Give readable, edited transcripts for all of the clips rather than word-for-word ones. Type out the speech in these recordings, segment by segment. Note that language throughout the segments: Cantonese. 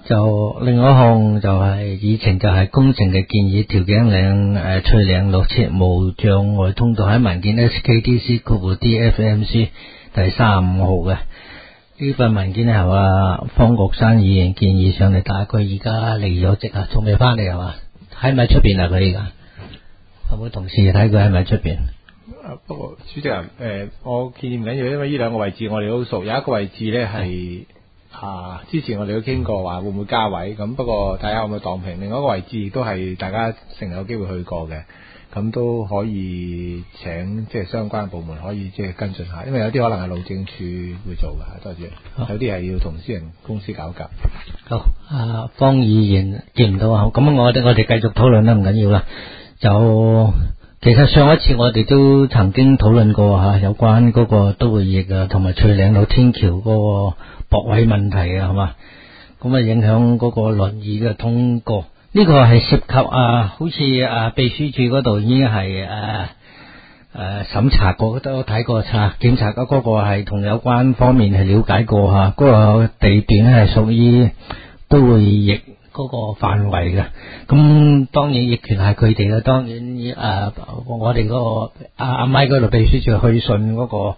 就另外一項就係議程，就係工程嘅建議，調景嶺翠嶺落斜無障礙通道喺文件 SKDC/DFMC 第35號嘅。呢份文件係話方國珊議員建議上嚟，但係佢而家離咗職啊，仲未翻嚟係嘛？喺咪出邊啊？佢而家有冇同事睇佢喺咪出邊？ 不過主席啊，我建議唔緊要，因為呢兩個位置我哋都熟，有一個位置咧係之前我哋都傾過話會唔會加位，咁不過睇下可唔可以當平。另外一個位置亦都係大家成日有機會去過嘅，咁都可以請即係相關部門可以即係跟進下，因為有啲可能係路政署會做嘅，多謝。有啲係要同私人公司搞㗎。 好，方議員見唔到啊，咁我哋繼續討論啦，唔緊要啦。就其實上一次我哋都曾經討論過有關嗰個都會翼啊，同埋翠嶺路天橋嗰個駁位問題啊，係嘛？咁啊影響嗰個輪椅嘅通過。呢個係涉及好似秘書處嗰度已經係審查過，都睇過檢查過嗰個係同有關方面係了解過嗰個地段係屬於都會翼嗰個範圍嘅。咁當然亦權係佢哋啦，當然我哋嗰個阿咪嗰度秘書處去信嗰個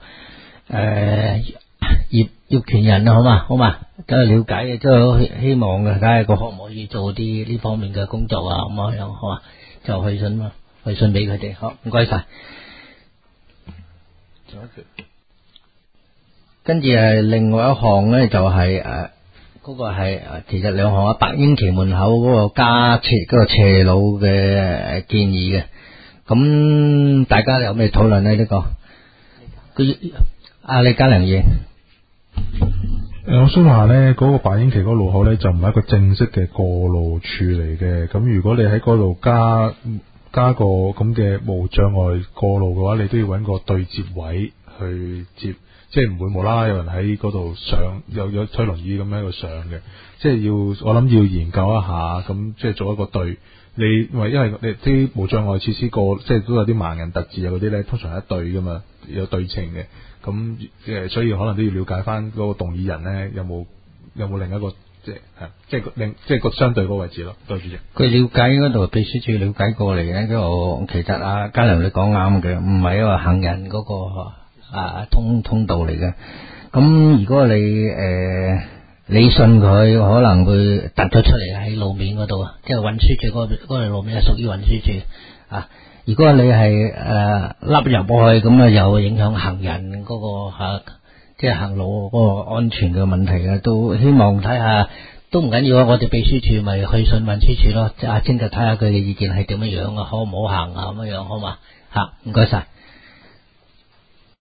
業權人啦，好嘛，都係了解嘅，都希望嘅，睇下佢可唔可以做啲呢方面嘅工作啊，咁樣好嘛，就去信俾佢哋。好，唔該晒。跟住係另外一項咧，就係嗰個係其實兩項啊，白英奇門口嗰個加設嗰個斜路嘅建議嘅。咁大家有咩討論咧？呢個李家良議。 我想話呢嗰個白英奇嗰個路口呢，就唔係一個正式嘅過路處嚟嘅。咁如果你喺嗰度加個咁嘅無障礙過路嘅話，你都要揾個對接位去接，即係唔會無啦啦有人喺嗰度上，有推輪椅咁喺度上嘅。即係我諗要研究一下，咁即係做一個對。因為你啲無障礙設施過，即係都有啲盲人特智啊嗰啲呢，通常係一對噶嘛，有對稱嘅。咁所以可能都要了解翻嗰個動議人咧，有冇另一個即係個相對嗰個位置咯。多謝主席。 佢了解嗰度秘書處了解過嚟嘅，嗰個其實家良你講啱嘅，唔係一個行人嗰個通道嚟嘅。咁如果你信佢可能會突咗出嚟喺路面嗰度，即係運輸處嗰條路面係屬於運輸處啊。如果你係凹入去咁又影響行人嗰個即係行路嗰個安全嘅問題嘅，都希望睇下，都唔緊要啊！我哋秘書處咪去信運輸處咯，阿晶就睇下佢嘅意見係點樣啊，可唔可行啊咁樣好嘛？唔該晒。